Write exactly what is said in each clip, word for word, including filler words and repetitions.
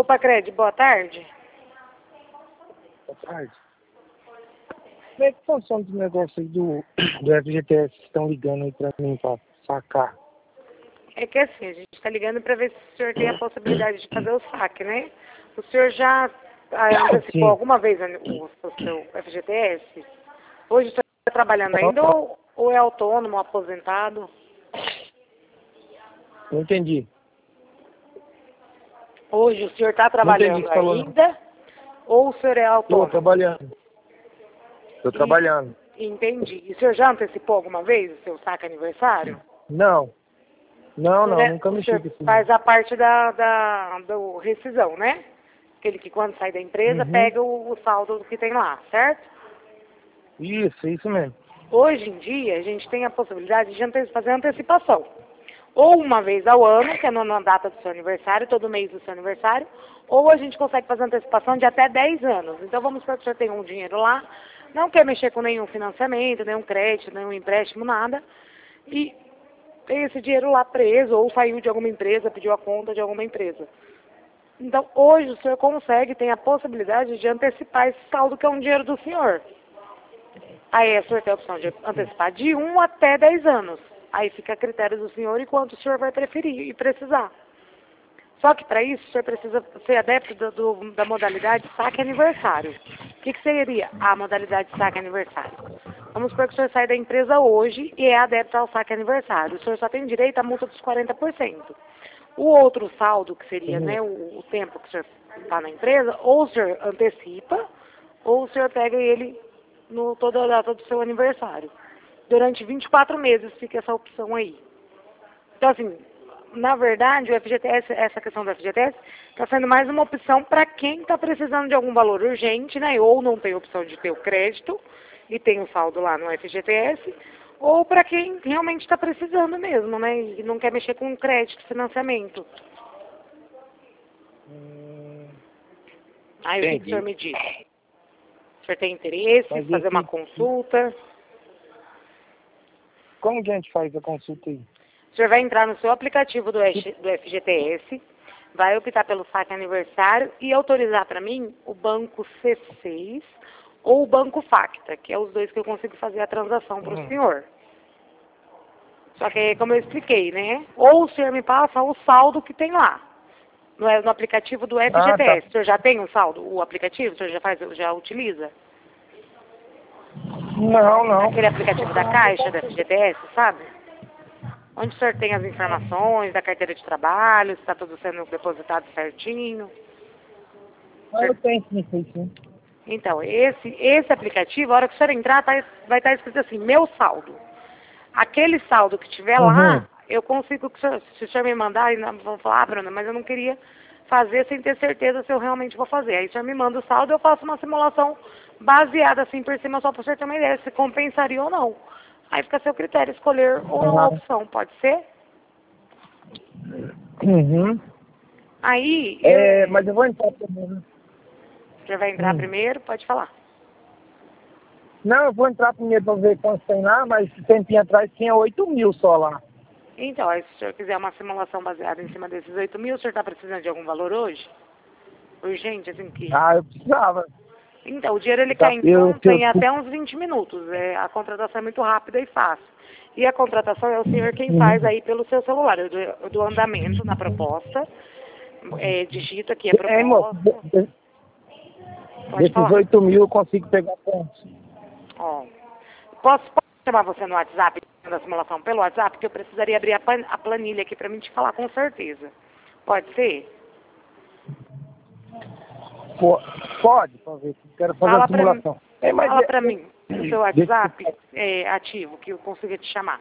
Opa, Cred, boa tarde. Boa tarde. Como é que funciona esse negócio aí do, do F G T S que estão ligando aí pra mim pra sacar? É que assim, a gente está ligando para ver se o senhor tem a possibilidade de fazer o saque, né? O senhor já ah, antecipou Sim. alguma vez o, o seu F G T S? Hoje o senhor está trabalhando ainda ou, ou é autônomo, aposentado? Não entendi. Hoje o senhor está Não entendi o trabalhando que você falou, não. ainda ou o senhor é Tô autônomo? trabalhando. Tô E- trabalhando. Entendi. E o senhor já antecipou alguma vez o seu saque aniversário? Não. Não, O senhor, não, é- nunca o mexi senhor com isso. faz a parte da, da do rescisão, né? Aquele que quando sai da empresa Uhum. pega o, o saldo que tem lá, certo? Isso, isso mesmo. Hoje em dia a gente tem a possibilidade de ante- fazer antecipação. Ou uma vez ao ano, que é na na data do seu aniversário, todo mês do seu aniversário, ou a gente consegue fazer antecipação de até dez anos. Então vamos supor que o senhor tem um dinheiro lá, não quer mexer com nenhum financiamento, nenhum crédito, nenhum empréstimo, nada, e tem esse dinheiro lá preso, ou saiu de alguma empresa, pediu a conta de alguma empresa. Então, hoje o senhor consegue, tem a possibilidade de antecipar esse saldo que é um dinheiro do senhor. Aí o senhor tem a opção de antecipar de um até dez anos. Aí fica a critério do senhor e quanto o senhor vai preferir e precisar. Só que para isso o senhor precisa ser adepto do, do- da modalidade saque aniversário. O que, que seria a modalidade saque aniversário? Vamos supor que o senhor sai da empresa hoje e é adepto ao saque aniversário. O senhor só tem direito à multa dos quarenta por cento. O outro saldo, que seria Uhum. né, o, o tempo que o senhor está na empresa, ou o senhor antecipa, ou o senhor pega ele no toda a data do seu aniversário. Durante vinte e quatro meses fica essa opção aí. Então, assim, na verdade, o F G T S, essa questão do F G T S, está sendo mais uma opção para quem está precisando de algum valor urgente, né? Ou não tem opção de ter o crédito e tem o saldo lá no F G T S, ou para quem realmente está precisando mesmo, né? E não quer mexer com crédito, financiamento. Hum, Aí o que, que o entendi. senhor me diz? O senhor tem interesse em Mas fazer uma esse, consulta? como que a gente faz a consulta aí? O senhor vai entrar no seu aplicativo do, F- do F G T S, vai optar pelo saque aniversário e autorizar para mim o banco C seis ou o banco Facta, que é os dois que eu consigo fazer a transação para o Uhum. senhor. Só que, como eu expliquei, né? Ou o senhor me passa o saldo que tem lá, no, no aplicativo do Ah, tá. F G T S. O senhor já tem o saldo, o aplicativo? O senhor já faz, já utiliza? Não, não. Aquele aplicativo da Caixa, do F G T S, sabe? Onde o senhor tem as informações da carteira de trabalho, se está tudo sendo depositado certinho. O Ah, eu senhor- tenho sim, sim, sim. Então, esse, esse aplicativo, a hora que o senhor entrar, tá- vai estar escrito assim, meu saldo. Aquele saldo que tiver Uhum. lá, eu consigo, que o senhor- se o senhor me mandar, e não- vão falar, ah, Bruna, mas eu não queria fazer sem ter certeza se eu realmente vou fazer. Aí o senhor me manda o saldo, eu faço uma simulação baseada assim por cima, só para o senhor ter uma ideia, se compensaria ou não. Aí fica a seu critério escolher ou não a Ah, opção, pode ser? uhum. Aí, eu, É, mas eu vou entrar primeiro. o senhor vai entrar Hum. primeiro, pode falar. Não, eu vou entrar primeiro pra ver quantos tem lá, mas esse tempinho atrás tinha oito mil só lá. Então, aí, se o senhor quiser uma simulação baseada em cima desses oito mil, o senhor está precisando de algum valor hoje? Urgente, assim que... Ah, eu precisava. Então, o dinheiro ele Tá, cai em eu, conta eu, em até uns vinte minutos. É, a contratação é muito rápida e fácil. E a contratação é o senhor quem faz uhum. aí pelo seu celular. Eu dou, eu dou andamento na proposta, é, digito aqui a É, moço, proposta. de- de- Pode desses falar. oito mil eu consigo pegar pontos. Ó, posso, posso chamar você no WhatsApp, da simulação pelo WhatsApp, porque eu precisaria abrir a, pan- a planilha aqui para mim te falar com certeza. Pode ser? Pô, pode, pode ver, quero fazer a Fala pra, mim- simulação. É, mas fala é, pra mim o seu deixa WhatsApp é, ativo, que eu consiga te chamar.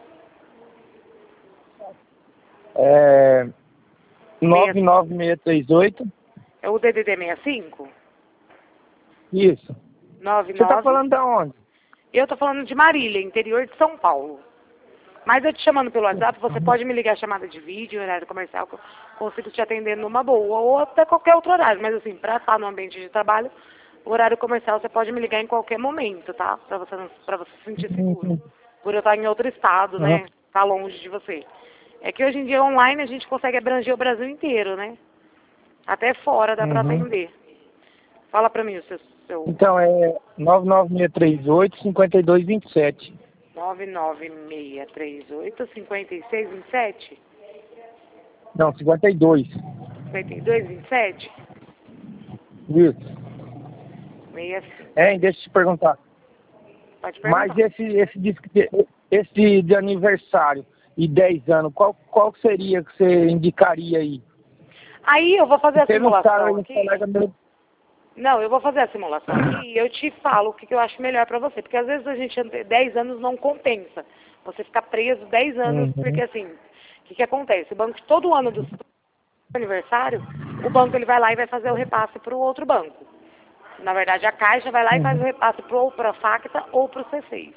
é, Meia- nove nove seis três oito, É o D D D sessenta e cinco? isso. Você tá nove nove. falando de onde? Eu tô falando de Marília, interior de São Paulo. Mas eu te chamando pelo WhatsApp, você pode me ligar chamada de vídeo, horário comercial, que eu consigo te atender numa boa, ou até qualquer outro horário. Mas assim, pra estar no ambiente de trabalho, o horário comercial você pode me ligar em qualquer momento, tá? Pra você, não, pra você se sentir seguro. Por eu estar em outro estado, Uhum. né? Tá longe de você. É que hoje em dia online a gente consegue abranger o Brasil inteiro, né? Até fora dá para Uhum. atender. Fala para mim o seu... seu... Então é nove nove seis três oito, cinco dois dois sete. nove nove seis três oito, cinco seis dois sete? Não, cinquenta e dois. cinquenta e dois, vinte e sete? Isso. sessenta e cinco. É, deixa eu te perguntar. Pode Mas perguntar. esse, esse, disco de- esse de aniversário e dez anos, qual, qual seria que você indicaria aí? Aí eu vou fazer a Você não sabe, simulação um aqui. colega meu... Não, eu vou fazer a simulação aqui e eu te falo o que, que eu acho melhor pra você. Porque às vezes a gente, dez anos não compensa. Você ficar preso dez anos, Uhum. porque assim, o que, que acontece? O banco, todo ano do seu aniversário, o banco ele vai lá e vai fazer o repasse para o outro banco. Na verdade, a Caixa vai lá e faz o Uhum. repasse pro, ou para a Facta ou para o C seis.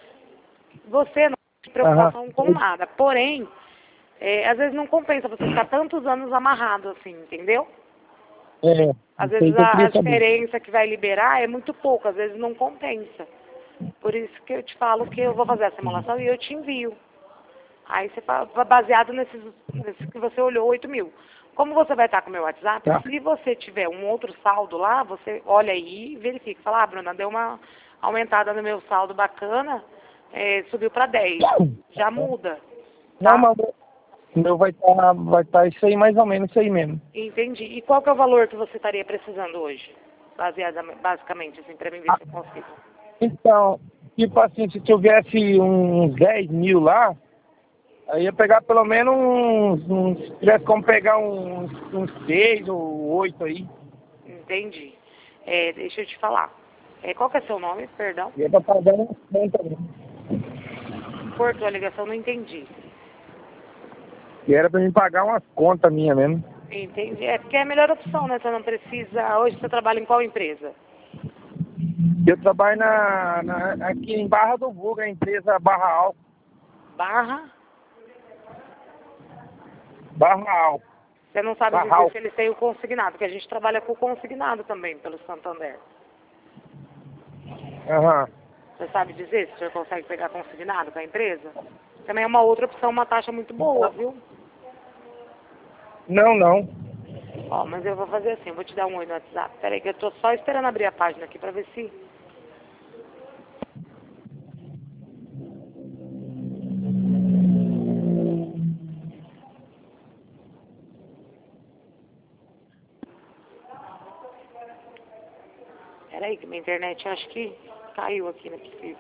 Você não tem preocupação Aham. com nada. Porém, é, às vezes não compensa você ficar tantos anos amarrado assim, entendeu? É, Às isso aí vezes que eu a, a queria saber. diferença que vai liberar é muito pouco, às vezes não compensa. Por isso que eu te falo que eu vou fazer a simulação e eu te envio. Aí você fa- baseado nesses, nesses que você olhou, oito mil. Como você vai estar com o meu WhatsApp, Tá. se você tiver um outro saldo lá, você olha aí e verifica. Fala, ah, Bruna, deu uma aumentada no meu saldo bacana, é, subiu para dez. Já muda, Não, tá? mas o meu vai estar vai tá isso aí, mais ou menos isso aí mesmo. Entendi. E qual que é o valor que você estaria precisando hoje? Baseada, basicamente, assim, para mim ver Ah, se eu consigo. então, tipo assim, se tivesse uns dez mil lá, aí ia pegar pelo menos uns, uns se tivesse como pegar uns, uns seis ou oito aí. Entendi. É, deixa eu te falar. É, qual que é seu nome? Perdão. Ia pra pagar uns conta mesmo. Cortou a ligação, não entendi. E era pra mim pagar umas contas minhas mesmo. Entendi. É porque é a melhor opção, né? Você não precisa... Hoje você trabalha em qual empresa? Eu trabalho na, na, aqui em Barra do Vulga, a empresa Barra Alto. Barra? Barra Alto. Você não sabe dizer Barral. se eles têm o consignado, porque a gente trabalha com o consignado também, pelo Santander. Aham. Você sabe dizer se o senhor consegue pegar consignado com a empresa? Também é uma outra opção, uma taxa muito boa, viu? Não, não. Ó, mas eu vou fazer assim, eu vou te dar um oi no WhatsApp. Peraí que eu tô só esperando abrir a página aqui pra ver se... Peraí que minha internet acho que caiu aqui, não é possível.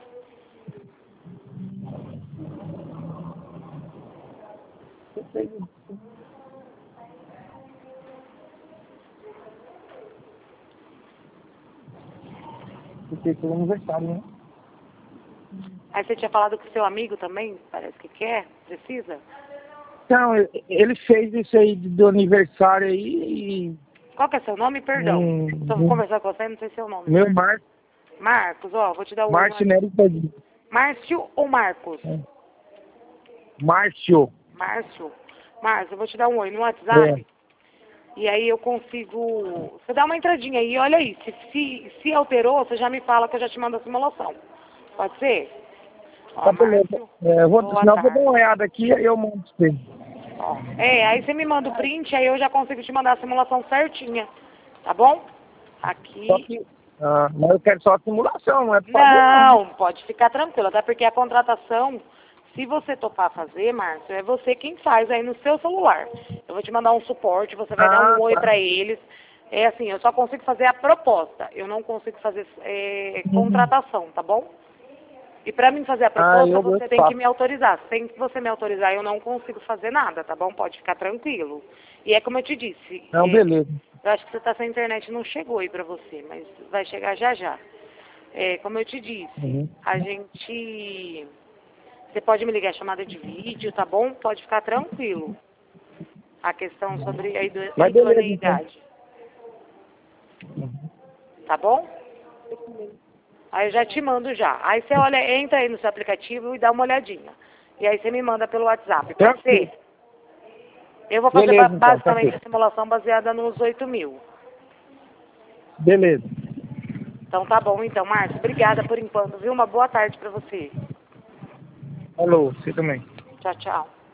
Porque foi aniversário, né? Aí você tinha falado com o seu amigo também, parece que quer, precisa? Então, ele fez isso aí do aniversário aí e... Qual que é seu nome? Perdão. Hum, Estou conversando com você, não sei seu nome. meu Mar... Marcos, ó, vou te dar um oi no Márcio WhatsApp. Nery Pedrinho. Márcio ou Marcos? Márcio. Márcio. Márcio, eu vou te dar um oi no WhatsApp. É. E aí eu consigo... Você dá uma entradinha aí, olha aí. Se, se, se alterou, você já me fala que eu já te mando a simulação. Pode ser? Ó, Tá beleza. Márcio, É, eu vou, boa senão eu vou dar tarde. uma olhada aqui e eu mando pra você. Ó, é, aí você me manda o print, aí eu já consigo te mandar a simulação certinha. Tá bom? Aqui... Só que... Ah, mas eu quero só a simulação, não é pra fazer, não. Não, pode ficar tranquilo, até porque a contratação, se você topar fazer, Márcio, é você quem faz aí no seu celular. Eu vou te mandar um suporte, você vai dar Ah, um oi tá. pra eles. É assim, eu só consigo fazer a proposta, eu não consigo fazer é, contratação, tá bom? E pra mim fazer a Ah, proposta, eu você vou tem que faço. me autorizar. Sem que você me autorizar, eu não consigo fazer nada, tá bom? Pode ficar tranquilo. E é como eu te disse, Não, é, beleza. eu acho que você tá sem internet, não chegou aí pra você, mas vai chegar já já. É, como eu te disse, Uhum. a gente... Você pode me ligar chamada de vídeo, tá bom? Pode ficar tranquilo. A questão sobre a ido- Mas beleza, então. idoneidade. Tá bom? Aí eu já te mando já. Aí você olha, entra aí no seu aplicativo e dá uma olhadinha. E aí você me manda pelo WhatsApp, pode Tranquilo. ser? Eu vou fazer Beleza, ba- então, basicamente tranquilo. a simulação baseada nos oito mil. Beleza. Então tá bom, então, Márcio. Obrigada por enquanto, viu? Uma boa tarde pra você. Falou, você também. Tchau, tchau.